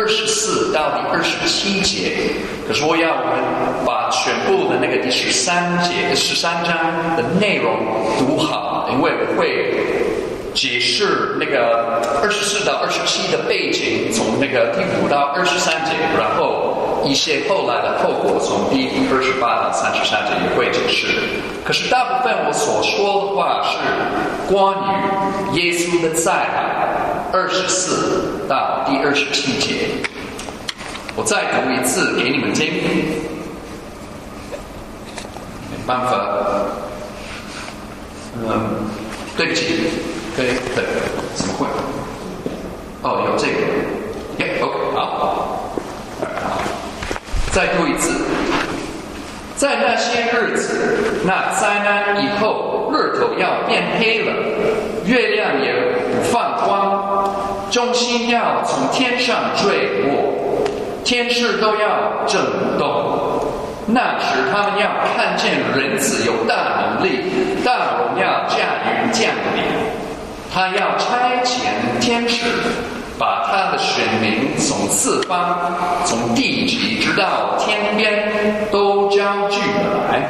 24到第27节。可是我要我们把全部的那个第13章的内容读好，因为我会解释那个24到27的背景，从那个第5到23节，然后一些后来的后果，从第28到33节也会解释。可是大部分我所说的话是关于耶稣的再来，24到第27节。我再读一次给你们听，没办法，对不起，可以，怎么会？哦，有这个 ，OK， 好，再读一次。在那些日子，那灾难以后，日头要变黑了，月亮也不放光，众星要从天上坠落，天势都要震动。那时他们要看见人子有大能力，大荣耀驾云降临。他要差遣天使，把他的选民从四方，从地极直到天边都招聚来。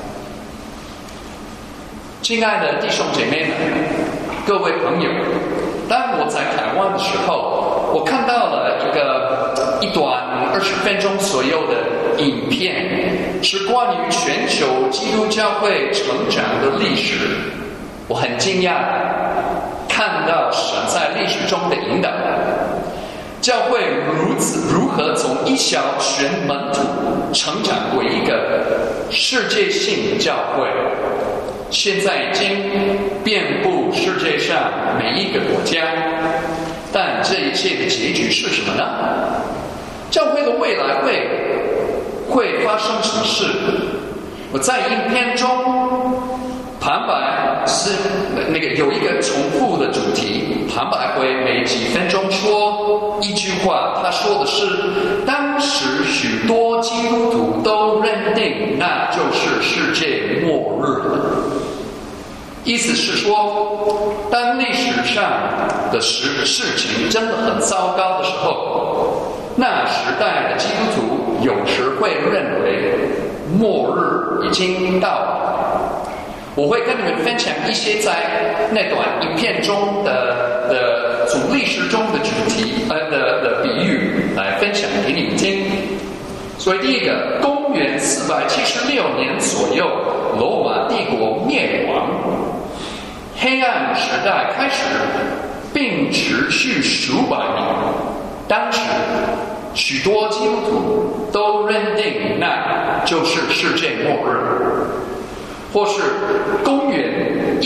亲爱的弟兄姐妹们，各位朋友，当我在台湾的时候，我看到了一段20分钟左右的影片，是关于全球基督教会成长的历史。我很惊讶看到神在历史中的引导，教会如何从一小群门徒成长为一个世界性的教会，现在已经遍布世界上每一个国家。但这一切的结局是什么呢？教会的未来会发生什么事？我在影片中旁白是有一个重复的主题，旁白会每几分钟说一句话。他说的是，当时许多基督徒都认定那就是世界末日了。意思是说，当历史上的事情真的很糟糕的时候，那时代的基督徒有时会认为末日已经到了。我会跟你们分享一些在那段影片中的从历史中的主题的比喻来分享给你们听。所以第一个，公元476年左右，罗马帝国灭亡，黑暗时代开始，并持续数百年。当时许多基督徒都认定那就是世界末日。或是公元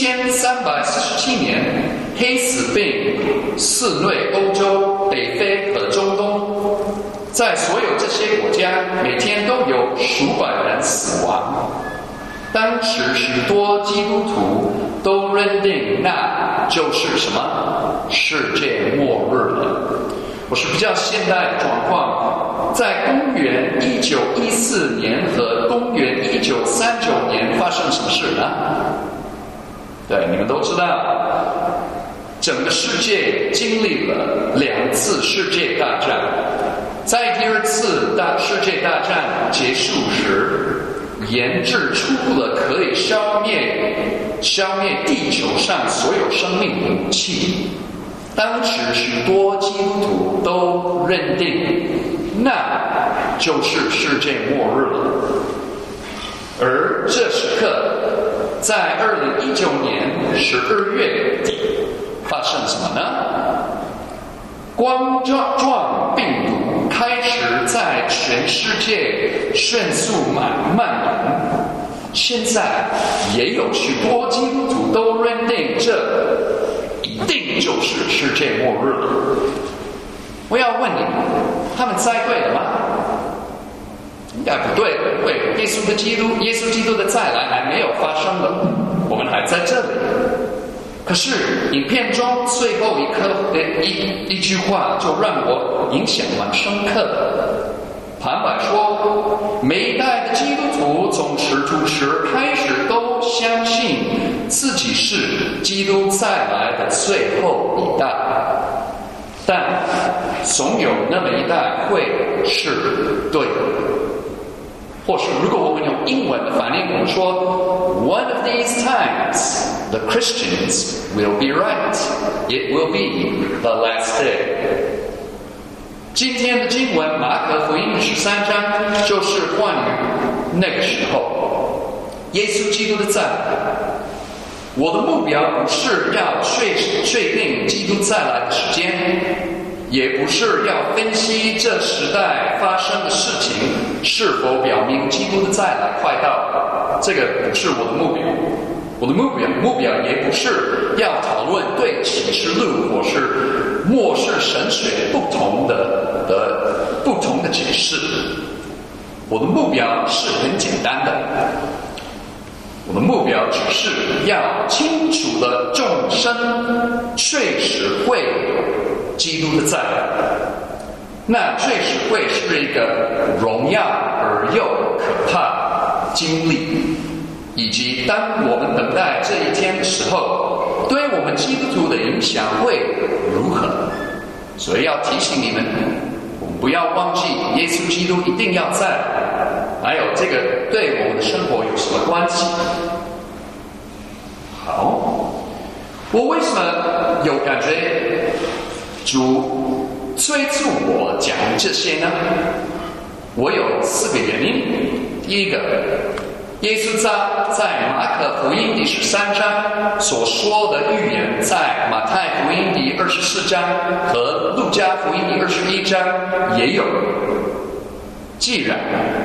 1347年，黑死病肆虐欧洲、北非和中东，在所有这些国家，每天都有数百人死亡。当时许多基督徒都认定那就是什么？世界末日了。我是比较现代的状况，在公元1914年和公元1939年发生什么事呢？对，你们都知道，整个世界经历了2次世界大战。在第2次世界大战结束时，研制出了可以消灭地球上所有生命的武器。当时许多基督徒都认定那就是世界末日了。而这时刻，在2019年12月底发生什么呢？冠状病毒开始在全世界迅速蔓延。现在也有许多基督徒都认定这一定就是世界末日了。我要问你，他们猜对了吗？应该不对，耶稣基督的再来还没有发生的，我们还在这里。可是影片中最后一句话就让我影响蛮深刻的。旁白说，每一代的基督徒从使徒时开始都相信自己是基督再来的最后一代，但总有那么一代会是对的。或是如果我们用英文的翻译，我们说 One of these times the Christians will be right. It will be the last day. 今天的经文马可福音13章就是关于那个时候耶稣基督的再来。我的目标不是要确定基督再来的时间，也不是要分析这时代发生的事情是否表明基督的再来快到，这个不是我的目标。我的目标也不是要讨论对启示录或是末世神学不同的解释。我的目标是很简单的，我的目标只是要清楚的众生确实会有基督的再来，那确实会是一个荣耀而又可怕经历，以及当我们等待这一天的时候，对我们基督徒的影响会如何。所以要提醒你们，我们不要忘记耶稣基督一定要再来，还有这个对我们的生活有什么关系。好，我为什么有感觉主催促我讲这些呢？我有4个原因。第一个，耶稣在马可福音第13章所说的预言，在马太福音第24章和路加福音第21章也有。既然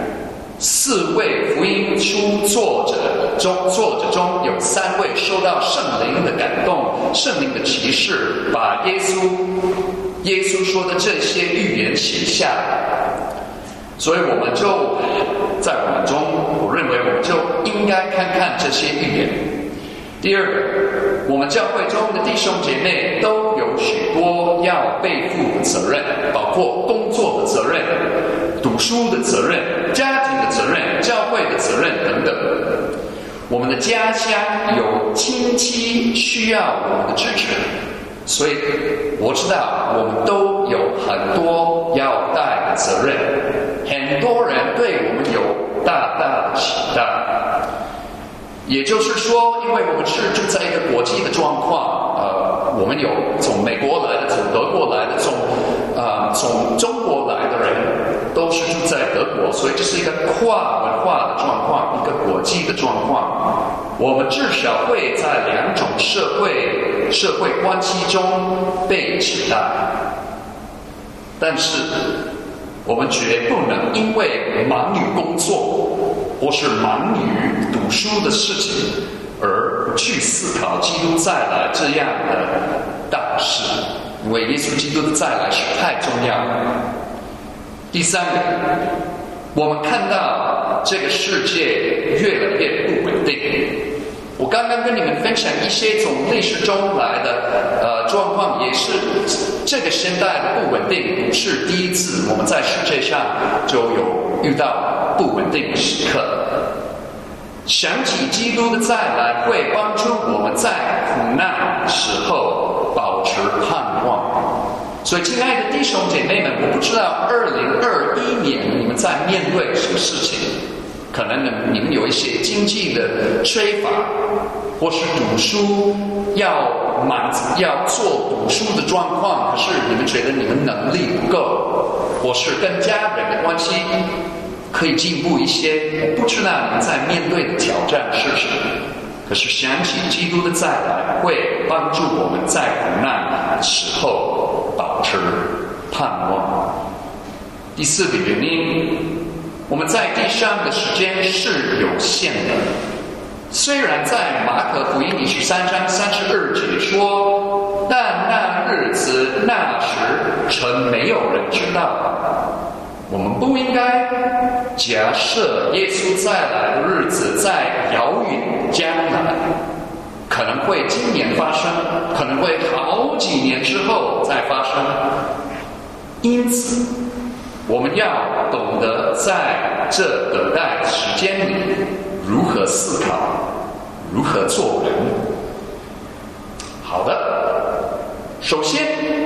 4位福音书作者中有3位受到圣灵的感动，圣灵的启示，把耶稣说的这些预言写下来，所以我们就在我们中，我认为我们就应该看看这些预言。第二个，我们教会中的弟兄姐妹都有许多要背负的责任，包括工作的责任、读书的责任、家庭的责任、教会的责任等等。我们的家乡有亲戚需要我们的支持，所以我知道我们都有很多要带的责任，很多人对我们有大大的期待。也就是说，因为我们是住在一个国际的状况，我们有从美国来的、从德国来的、从中国来的人，都是住在德国，所以这是一个跨文化的状况，一个国际的状况。我们至少会在2种社会关系中被取代，但是我们绝不能因为忙于工作或是忙于读书的事情而不去思考基督再来这样的大事，因为耶稣基督的再来是太重要了。第三个，我们看到这个世界越来越不稳定。我刚刚跟你们分享一些从历史中来的状况，也是这个现代的不稳定不是第一次，我们在世界上就有遇到不稳定的时刻。想起基督的再来，会帮助我们在苦难时候保持盼望。所以，亲爱的弟兄姐妹们，我不知道2021年你们在面对什么事情。可能你们有一些经济的缺乏，或是读书要做读书的状况，可是你们觉得你们能力不够，或是跟家人的关系可以进步一些，我不知道你们在面对的挑战是什么。可是想起基督的再来，会帮助我们在苦难的时候保持盼望。第4个原因，我们在地上的时间是有限的。虽然在马可福音第13章32节说，但那日子那时曾没有人知道。我们不应该假设耶稣再来的日子在遥远将来，可能会今年发生，可能会好几年之后再发生。因此我们要懂得在这等待时间里如何思考，如何做人。好的，首先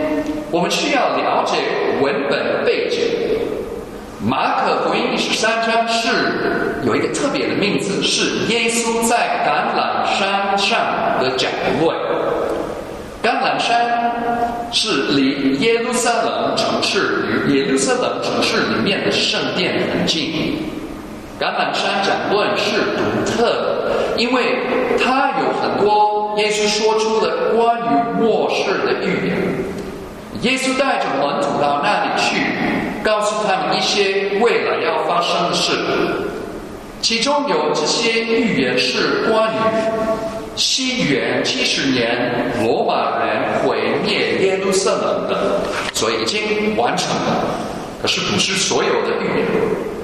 我们需要了解文本背景。马可福音13章是有一个特别的名字，是耶稣在橄榄山上的讲论。橄榄山是离耶路撒冷城市与耶路撒冷城市里面的圣殿很近。橄榄山讲论是独特的，因为它有很多耶稣说出的关于末世的预言。耶稣带着门徒到那里去，告诉他们一些未来要发生的事，其中有这些预言是关于西元70年罗马人毁灭耶路撒冷的，所以已经完成了，可是不是所有的预言。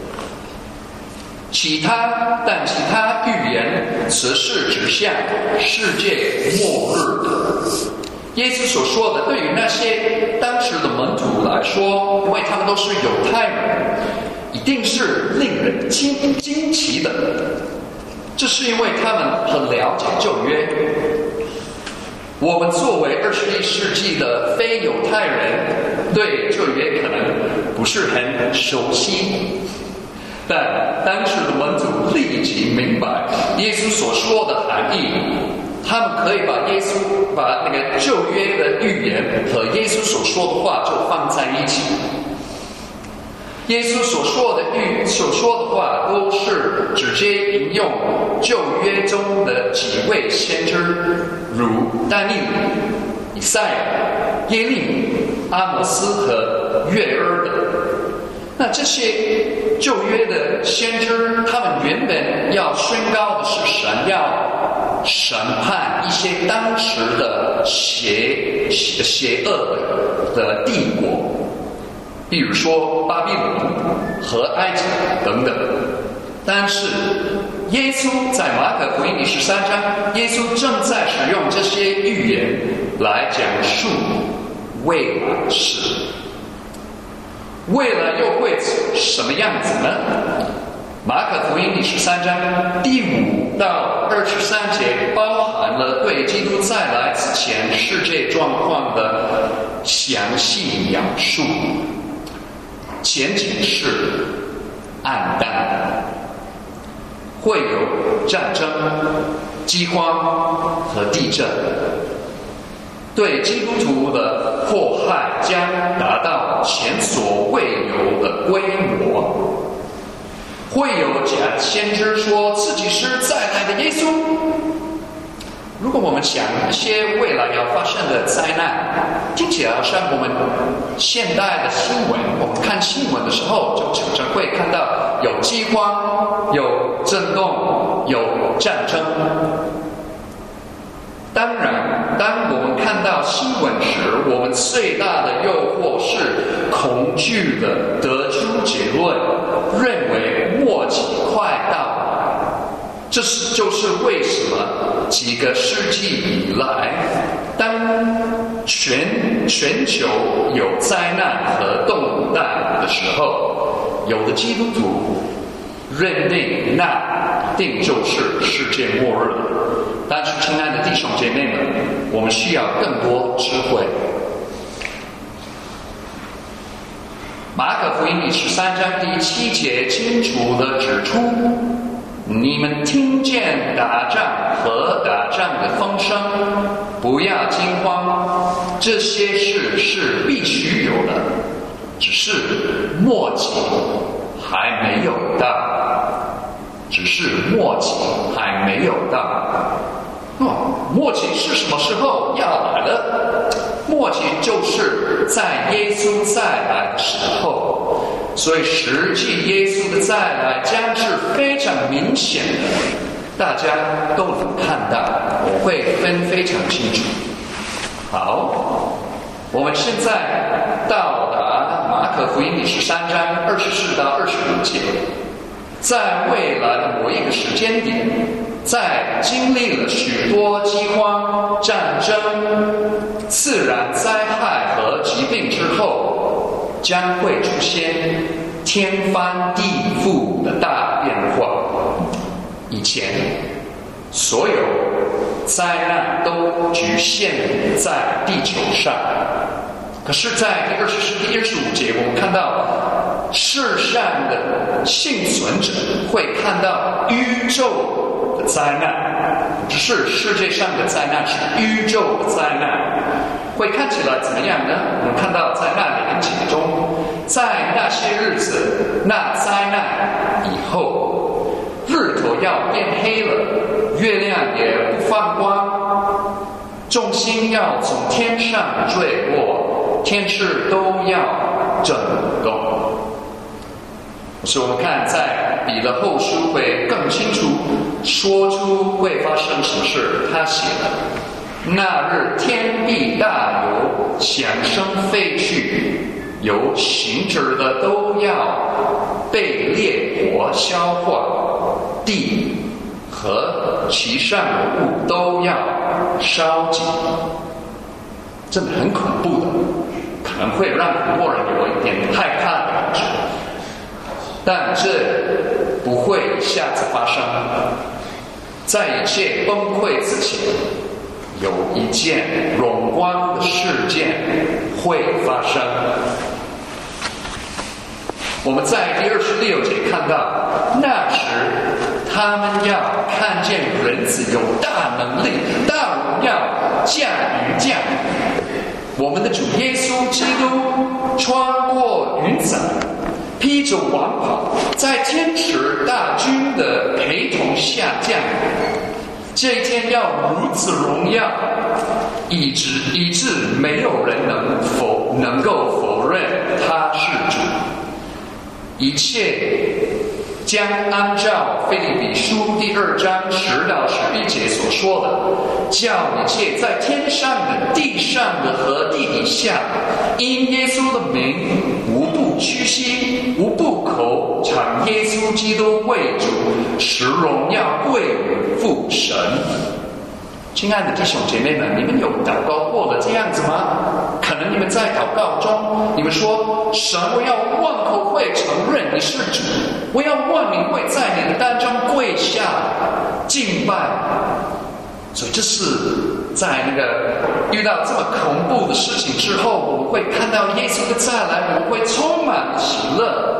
其他预言则是指向世界末日的。耶稣所说的，对于那些当时的门徒来说，因为他们都是犹太人，一定是令人惊奇的。这是因为他们很了解旧约。我们作为21世纪的非犹太人，对旧约可能不是很熟悉，但当时的门徒立即明白耶稣所说的含义。他们可以把那个旧约的预言和耶稣所说的话就放在一起。耶稣所说的话都是直接引用旧约中的几位先知，如但以理、以赛亚、耶利米、阿摩斯和约珥等。那这些旧约的先知，他们原本要宣告的是神要审判一些当时的邪恶的帝国，比如说巴比伦和埃及等等。但是耶稣在马可福音13章，耶稣正在使用这些预言来讲述未来事。未来又会什么样子呢？马可福音13章第5到23节包含了对基督再来之前世界状况的详细描述。前景是暗淡，会有战争、饥荒和地震，对基督徒的迫害将达到前所未有的规模。会有假先知说自己是再来的耶稣。如果我们想一些未来要发生的灾难，听起来好像我们现代的新闻，我们看新闻的时候就常常会看到有饥荒、有震动、有战争。当然，当我们看到新闻时，我们最大的诱惑是恐惧的得出结论，认为末期快到了。这就是为什么几个世纪以来，当全球有灾难和动荡的时候，有的基督徒认定那一定就是世界末日了。但是亲爱的弟兄姐妹们，我们需要更多智慧。马可福音13章第7节清楚地指出，你们听见打仗和打仗的风声，不要惊慌，这些事是必须有的，只是末期还没有到。只是末期还没有到。末期是什么时候要来了？末期就是在耶稣再来的时候。所以实际耶稣的再来将是非常明显的，大家都能看到，我会分非常清楚。好，我们现在到达马可福音13章24到25节。在未来的某一个时间点，在经历了许多饥荒、战争、自然灾害和疾病之后，将会出现天翻地覆的大变化。以前，所有灾难都局限在地球上， 可是在第20世纪25节，我们看到世上的幸存者会看到宇宙的灾难，不是世界上的灾难，是宇宙的灾难。会看起来怎么样呢？我们看到在那2节中，在那些日子，那灾难以后，日头要变黑了，月亮也不放光，众星要从天上坠落，天势都要震动。所以我们看在彼得后书会更清楚说出会发生什么事。他写了：那日天地大有响声飞去，有行止的都要被烈火消化，地和其上的物都要烧尽。真的很恐怖的，可能会让很多人有一点害怕的感觉，但这不会一下子发生。在一切崩溃之前，有一件荣光的事件会发生。我们在第26节看到，那时他们要看见人子有大能力、大荣耀降于降。我们的主耶稣基督穿过云彩，披着王袍，在天使大军的陪同下降。这一天要如此荣耀，以致没有人能够否认他是主。一切将按照腓立比书第2章10到11节所说的，叫一切在天上的、地上的和地底下，因耶稣的名，无不屈膝，无不口称耶稣基督为主，使荣耀归于父神。亲爱的弟兄姐妹们，你们有祷告过的这样子吗？可能你们在祷告中，你们说：神，我要万口会承认你是主，我要万民会在你的当中跪下敬拜。所以这是在遇到这么恐怖的事情之后，我们会看到耶稣的再来，我们会充满喜乐。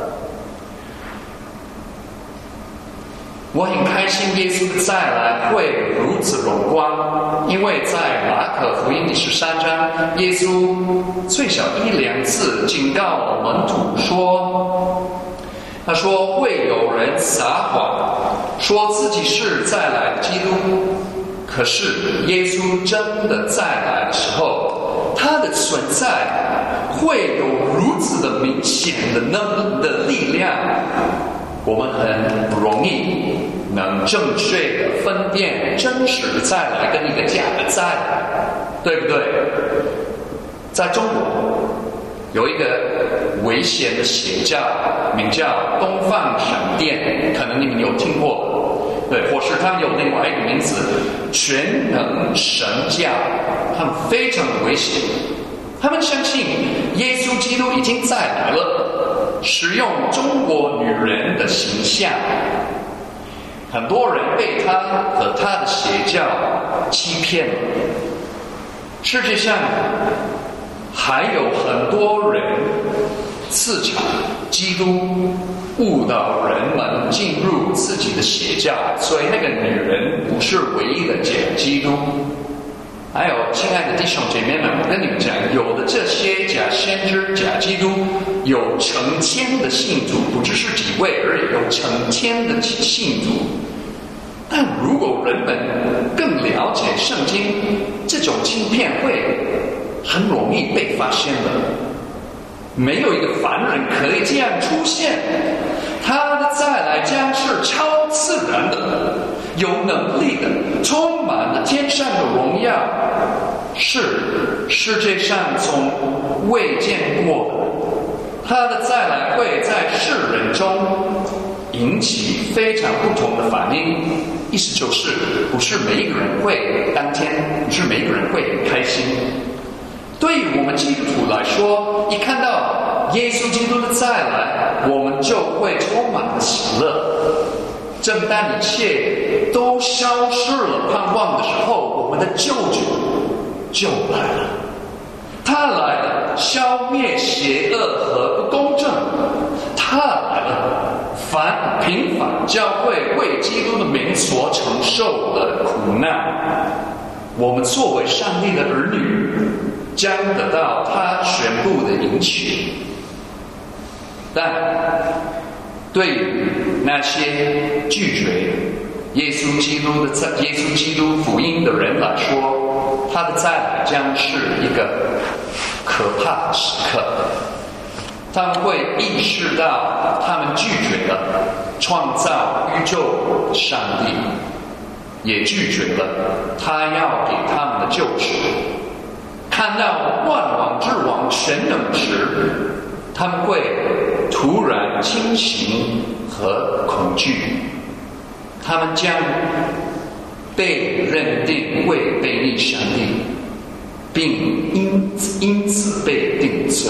我很开心耶稣的再来会如此荣光，因为在马可福音第13章，耶稣最少1、2次警告了门徒说，他说会有人撒谎，说自己是再来的基督，可是耶稣真的再来的时候，他的存在会有如此的明显的力量，我们很不容易能正确的分辨真实的再来跟一个假的再来，对不对？在中国有一个危险的邪教，名叫东方闪电，可能你们有听过，对，或是他们有另外一个名字全能神教，他们非常危险。他们相信耶稣基督已经再来了，使用中国女人的形象，很多人被他和他的邪教欺骗了。世界上还有很多人刺抢基督，误导人们进入自己的邪教，所以那个女人不是唯一的假基督。还有亲爱的弟兄姐妹们，我跟你们讲，有的这些假先知、假基督有成千的信徒，不只是几位而已，有成千的信徒。但如果人们更了解圣经，这种欺骗会很容易被发现的。没有一个凡人可以这样出现，他的再来将是超自然的，有能力的，充满了天上的荣耀，是世界上从未见过的。他的再来会在世人中引起非常不同的反应，意思就是不是每一个人会当天，不是每一个人会很开心。对于我们基督徒来说，一看到耶稣基督的再来，我们就会充满了喜乐。正当一切都消失了盼望的时候，我们的救主就来了。 他来了，消灭邪恶和不公正。他来了，平反教会为基督的名所承受的苦难。我们作为上帝的儿女，将得到他全部的应许。但对于那些拒绝耶稣基督福音的人来说，他的再来将是一个可怕的时刻。他们会意识到他们拒绝了创造宇宙的上帝，也拒绝了他要给他们的救赎。看到万王之王全能时，他们会突然惊醒和恐惧，他们将被认定为悖逆上帝，并因此被定罪。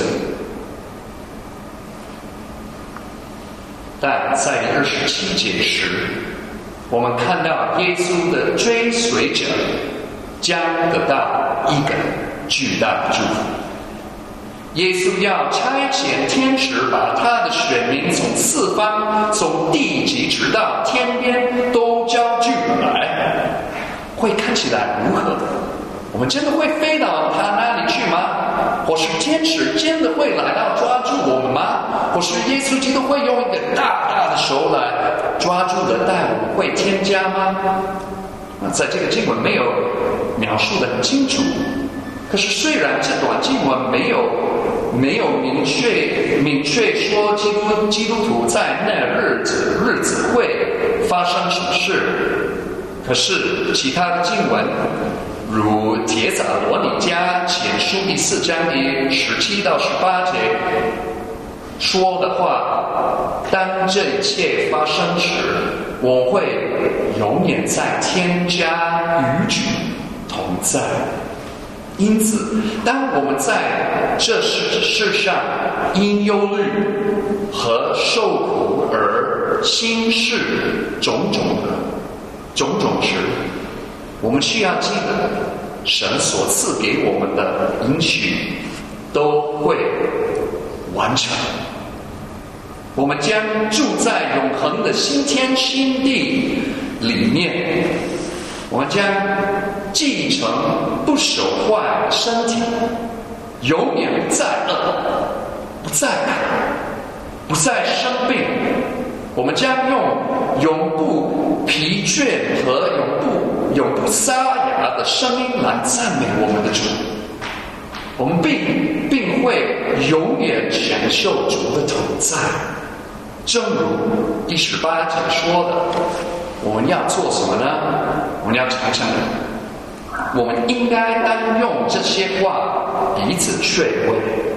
但在第27节时，我们看到耶稣的追随者将得到一个巨大的祝福。耶稣要差遣天使把他的选民从四方，从地极直到天边都招聚来。会看起来如何？我们真的会飞到他那里去吗？或是天使真的会来到抓住我们吗？或是耶稣基督会用一个大大的手来抓住的带我们会天家吗？在这个经文没有描述得很清楚。可是虽然这段经文没有明确说基督徒在那日子会发生什么事，可是其他的经文如帖撒罗尼迦前书第4章第17到18节说的话，当这一切发生时，我会永远在天家与主同在。因此，当我们在这世上因忧虑和受苦而心事种种时，我们需要记得，神所赐给我们的应许都会完成。我们将住在永恒的新天新地里面，我们将继承不朽坏的身体，永远不再饿，不再渴，不再生病。我们将用永不疲倦和永不沙哑的声音来赞美我们的主。我们并会永远享受主的同在。正如第18节说的，我们要做什么呢？我们要常常，我们应该当用这些话彼此劝慰。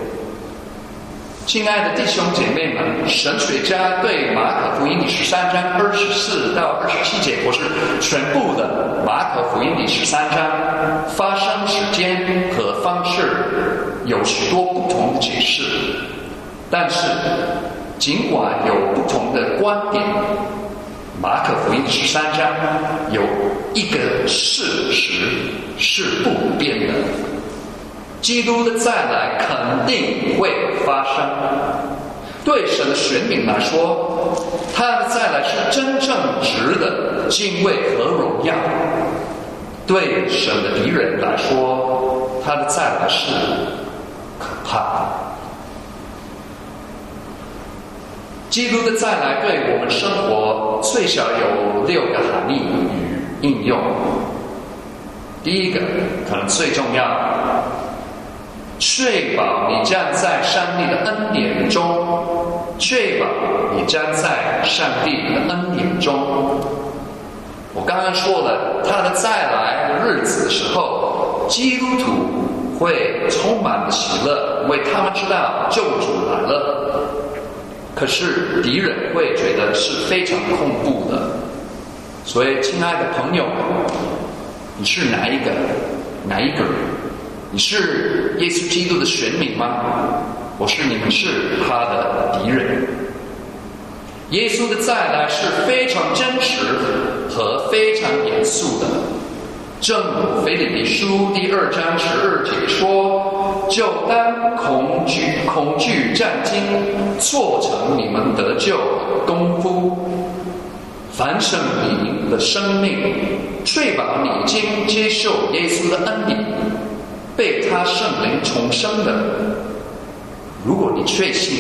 亲爱的弟兄姐妹们，神学家对马可福音第13章24到27节，或是全部的马可福音第13章发生时间和方式有许多不同的解释，但是尽管有不同的观点，马可福音13章有一个事实是不变的：基督的再来肯定会发生。对神的选民来说，他的再来是真正值得敬畏和荣耀；对神的敌人来说，他的再来是可怕的。基督的再来对我们生活最少有6个含义与应用。第一个，可能最重要，确保你站在上帝的恩典中，确保你站在上帝的恩典中。我刚刚说了，他的再来的日子的时候，基督徒会充满了喜乐，因为他们知道救主来了。可是敌人会觉得是非常恐怖的。所以亲爱的朋友，你是哪一个人？你是耶稣基督的选民吗？我是你们是他的敌人。耶稣的再来是非常真实和非常严肃的。正如腓立比书第2章12节说， 就当恐惧战惊，做成你们得救的功夫。反省你的生命，确保你已经接受耶稣的恩典，被他圣灵重生的。如果你确信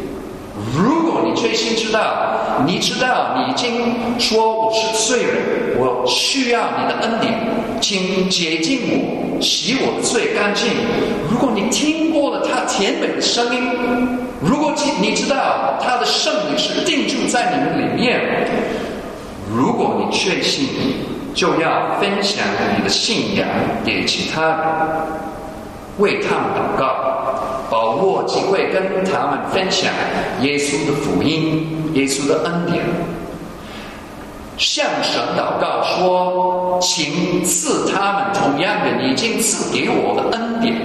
知道你已经说我是罪人，我需要你的恩典，请洁净我，洗我的罪干净。如果你听过了他甜美的声音，如果你知道他的圣灵是定住在你们里面，如果你确信，就要分享你的信仰给其他人，为他们祷告，把握机会跟他们分享耶稣的福音，耶稣的恩典。向神祷告说，请赐他们同样的你已经赐给我的恩典。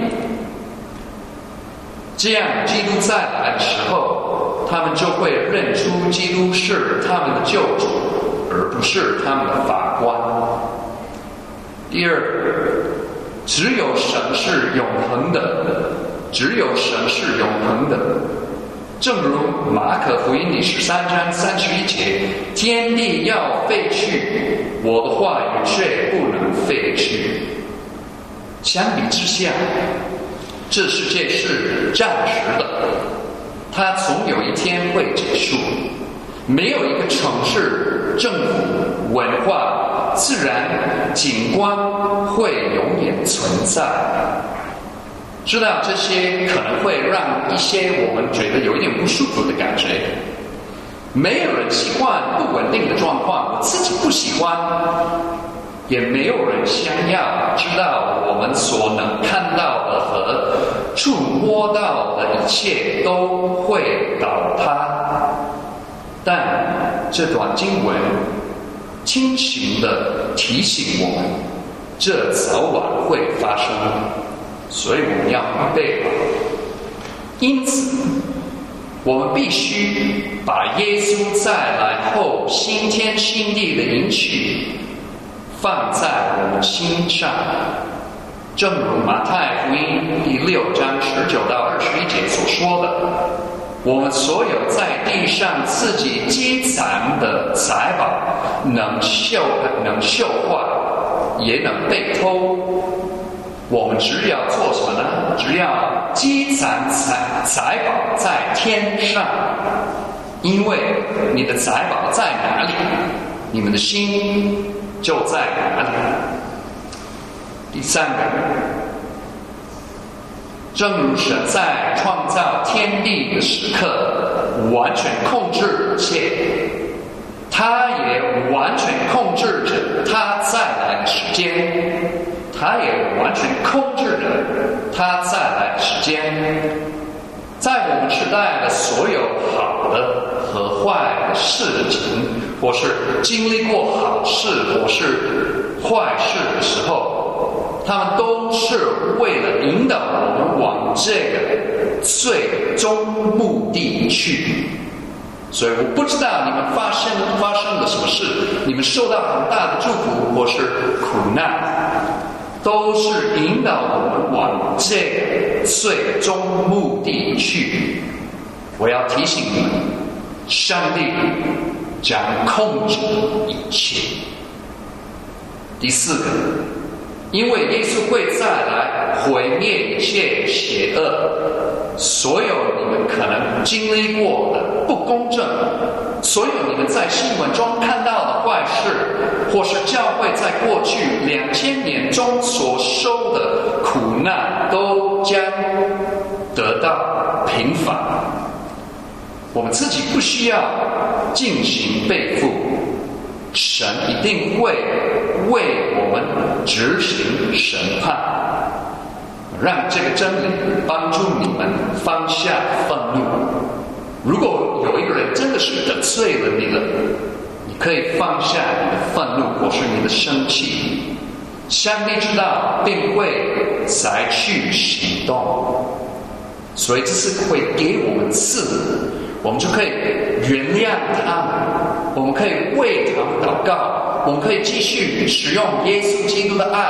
这样基督再来的时候，他们就会认出基督是他们的救主，而不是他们的法官。第二，只有神是永恒的，只有神是永恒的。正如马可福音第13章31节，天地要废去，我的话语却不能废去。相比之下，这世界是暂时的，它总有一天会结束。没有一个城市、政府、文化、自然景观会永远存在。知道这些可能会让一些我们觉得有一点不舒服的感觉。没有人习惯不稳定的状况，我自己不喜欢，也没有人想要知道我们所能看到的和触摸到的一切都会倒塌。但这段经文清醒地提醒我们，这早晚会发生，所以我们要预备。因此，我们必须把耶稣再来后新天新地的应许放在我们心上，正如马太福音第6章19到21节所说的，我们所有在地上自己积攒的财宝，能锈坏，也能被偷。我们只要做什么呢？只要积攒财宝在天上，因为你的财宝在哪里，你们的心就在哪里。第三个，正如神在创造天地的时刻完全控制一切，他也完全控制着他再来的时间，他也完全控制着他再来的时间。在我们时代的所有好的和坏的事情，或是经历过好事或是坏事的时候，他们都是为了引导我们往这个最终目的去。所以我不知道你们发生了什么事，你们受到很大的祝福或是苦难，都是引导我们往这个最终目的去。我要提醒你们，上帝将控制一切。第四个，因为耶稣会再来毁灭一切邪恶，所有你们可能经历过的不公正，所有你们在新闻中看到的坏事，或是教会在过去2000年中所受的苦难，都将得到平反。我们自己不需要进行背负，神一定会为我们执行审判，让这个真理帮助你们放下愤怒。如果有一个人真的是得罪了你了，你可以放下你的愤怒或是你的生气，上帝知道并会采取行动。所以这是会给我们赐的，我们就可以原谅他们，我们可以为他们祷告，我们可以继续使用耶稣基督的爱来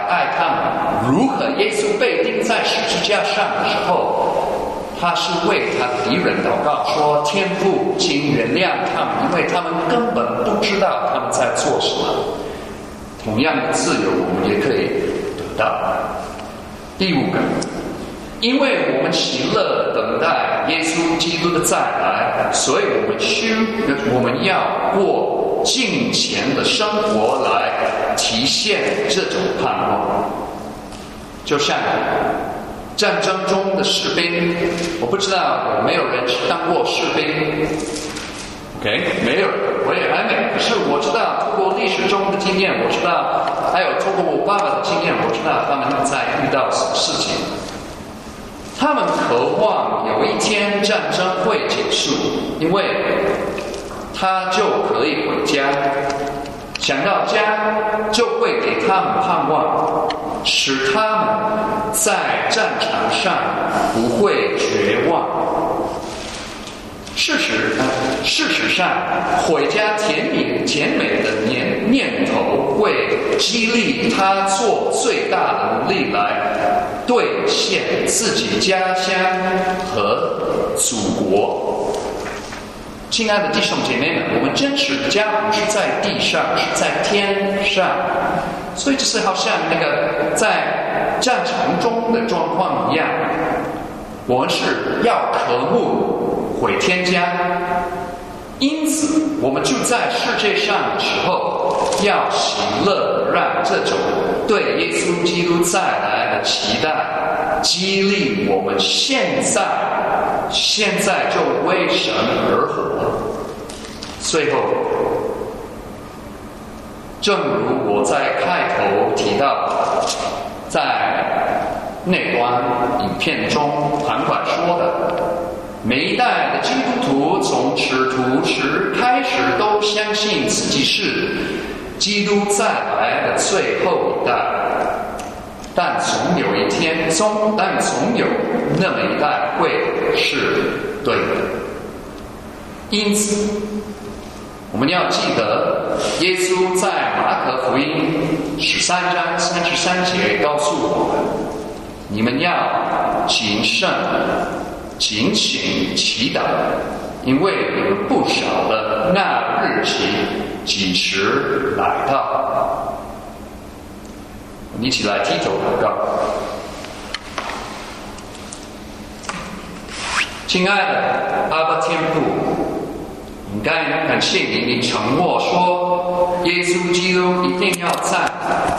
爱他们，如何耶稣被钉在十字架上的时候，他是为他的敌人祷告说：天父，请原谅他们，因为他们根本不知道他们在做什么。同样的自由，我们也可以得到。第五个，因为我们喜乐等待耶稣基督的再来，所以我们要过敬虔的生活来体现这种盼望。就像战争中的士兵，我不知道有没有人当过士兵 ？OK， 没有，我也还没。可是我知道，通过历史中的经验，我知道，还有通过我爸爸的经验，我知道他们在遇到什么事情。他们渴望有一天战争会结束，因为他就可以回家。想到家，就会给他们盼望，使他们在战场上不会绝望。事实上，回家甜美的念头会激励他做最大的努力来兑现自己家乡和祖国。亲爱的弟兄姐妹们，我们真实的家不是在地上，是在天上。所以这是好像那个在战场中的状况一样，我们是要渴慕回天家。因此我们就在世界上的时候，要喜乐，让这种对耶稣基督再来的期待激励我们现在就为神而活。最后，正如我在开头提到，在那段影片中韩管说的，每一代的基督徒从使徒时开始都相信自己是基督再来的最后一代，但总有那么一代会是对的。因此，我们要记得，耶稣在马可福音13章33节告诉我们：你们要谨慎、警醒、祈祷，因为你们不晓得那日期几时来到。我们一起来低头祷告。亲爱的阿爸天父，应该感谢你，你承诺说耶稣基督一定要再来，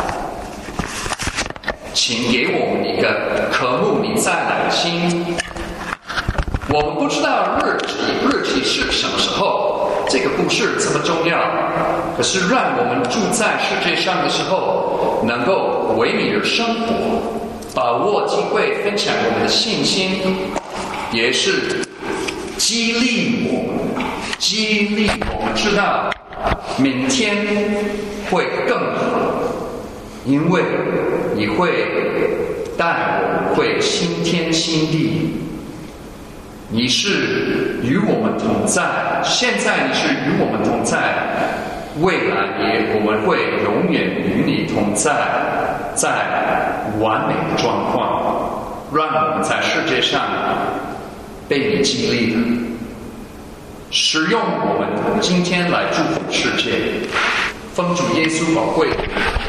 请给我们一个渴慕你再来的心。我们不知道日期是什么时候，这个不是这么重要，可是让我们住在世界上的时候，能够为你而生活，把握机会分享我们的信心，也是激励我们知道明天会更好，因为你会带我们会新天新地。你是与我们同在，现在你是与我们同在，未来我们会永远与你同在，在完美的状况，让我们在世界上被你激励的，使用我们今天来祝福世界，奉主耶稣宝贵的